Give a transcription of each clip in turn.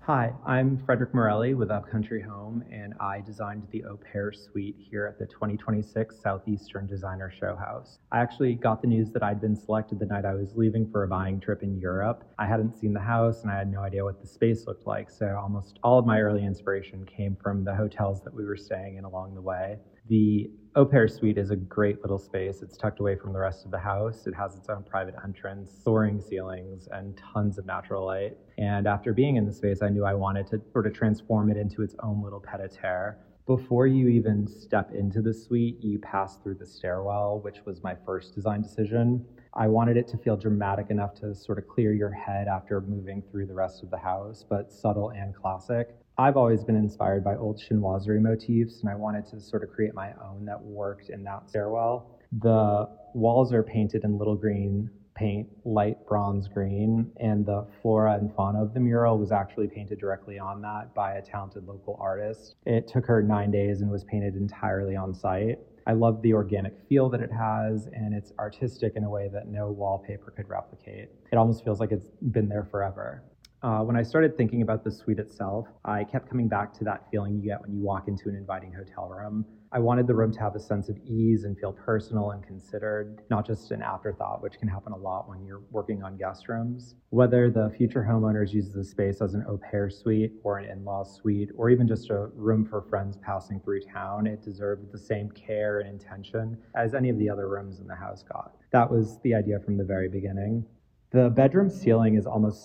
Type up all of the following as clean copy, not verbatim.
Hi, I'm Frederick Morelli with Upcountry Home, and I designed the Au Pair Suite here at the 2026 Southeastern Designer Show House. I actually got the news that I'd been selected the night I was leaving for a buying trip in Europe. I hadn't seen the house and I had no idea what the space looked like, so almost all of my early inspiration came from the hotels that we were staying in along the way. The Au Pair Suite is a great little space. It's tucked away from the rest of the house. It has its own private entrance, soaring ceilings, and tons of natural light. And after being in the space, I knew I wanted to sort of transform it into its own little pied-à-terre. Before you even step into the suite, you pass through the stairwell, which was my first design decision. I wanted it to feel dramatic enough to sort of clear your head after moving through the rest of the house, but subtle and classic. I've always been inspired by old chinoiserie motifs, and I wanted to sort of create my own that worked in that stairwell. The walls are painted in little green paint, light bronze green, and the flora and fauna of the mural was actually painted directly on that by a talented local artist. It took her 9 days and was painted entirely on site. I love the organic feel that it has, and it's artistic in a way that no wallpaper could replicate. It almost feels like it's been there forever. When I started thinking about the suite itself, I kept coming back to that feeling you get when you walk into an inviting hotel room. I wanted the room to have a sense of ease and feel personal and considered, not just an afterthought, which can happen a lot when you're working on guest rooms. Whether the future homeowners use the space as an au pair suite or an in-law suite, or even just a room for friends passing through town, it deserved the same care and intention as any of the other rooms in the house got. That was the idea from the very beginning. The bedroom ceiling is almost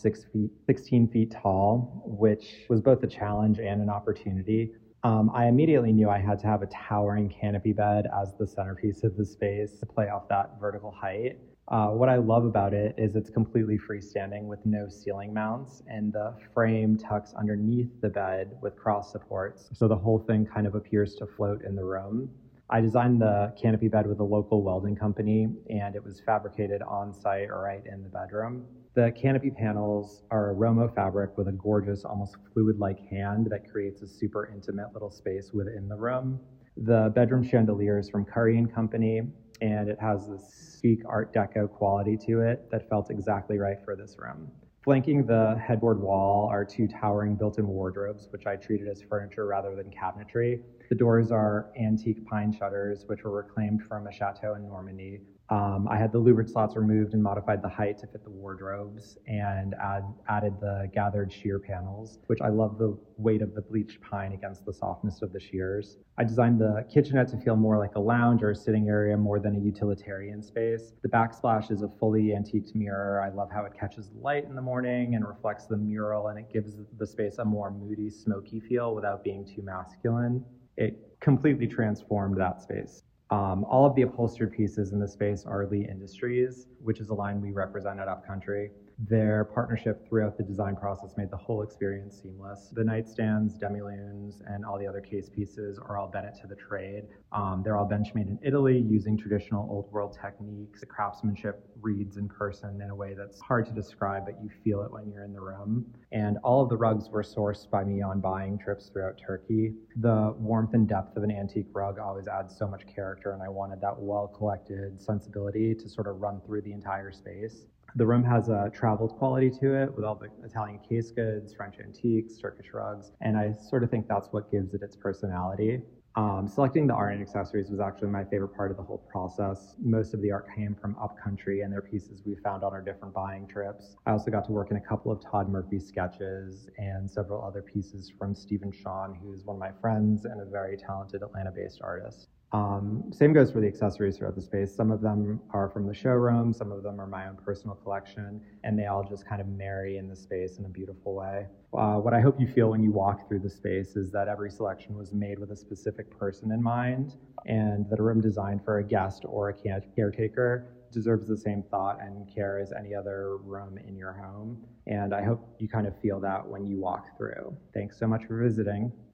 16 feet tall, which was both a challenge and an opportunity. I immediately knew I had to have a towering canopy bed as the centerpiece of the space to play off that vertical height. What I love about it is it's completely freestanding with no ceiling mounts, and the frame tucks underneath the bed with cross supports, so the whole thing kind of appears to float in the room. I designed the canopy bed with a local welding company, and it was fabricated on site right in the bedroom. The canopy panels are a Romo fabric with a gorgeous, almost fluid-like hand that creates a super intimate little space within the room. The bedroom chandelier is from Curry & Company, and it has this chic Art Deco quality to it that felt exactly right for this room. Flanking the headboard wall are two towering built-in wardrobes, which I treated as furniture rather than cabinetry. The doors are antique pine shutters, which were reclaimed from a chateau in Normandy. I had the louvered slots removed and modified the height to fit the wardrobes, and added the gathered sheer panels, which I love the weight of the bleached pine against the softness of the shears. I designed the kitchenette to feel more like a lounge or a sitting area more than a utilitarian space. The backsplash is a fully antiqued mirror. I love how it catches light in the morning and reflects the mural, and it gives the space a more moody, smoky feel without being too masculine. It completely transformed that space. All of the upholstered pieces in the space are Lee Industries, which is a line we represent at Upcountry. Their partnership throughout the design process made the whole experience seamless. The nightstands, demi-lunes, and all the other case pieces are all Bennett to the trade. They're all bench-made in Italy using traditional old world techniques. The craftsmanship reads in person in a way that's hard to describe, but you feel it when you're in the room. And all of the rugs were sourced by me on buying trips throughout Turkey. The warmth and depth of an antique rug always adds so much character, and I wanted that well-collected sensibility to sort of run through the entire space. The room has a traveled quality to it with all the Italian case goods, French antiques, Turkish rugs, and I sort of think that's what gives it its personality. Selecting the art and accessories was actually my favorite part of the whole process. Most of the art came from Upcountry and their pieces we found on our different buying trips. I also got to work in a couple of Todd Murphy sketches and several other pieces from Stephen Sean, who's one of my friends and a very talented Atlanta-based artist. Same goes for the accessories throughout the space. Some of them are from the showroom, some of them are my own personal collection, and they all just kind of marry in the space in a beautiful way. What I hope you feel when you walk through the space is that every selection was made with a specific person in mind, and that a room designed for a guest or a caretaker deserves the same thought and care as any other room in your home. And I hope you kind of feel that when you walk through. Thanks so much for visiting.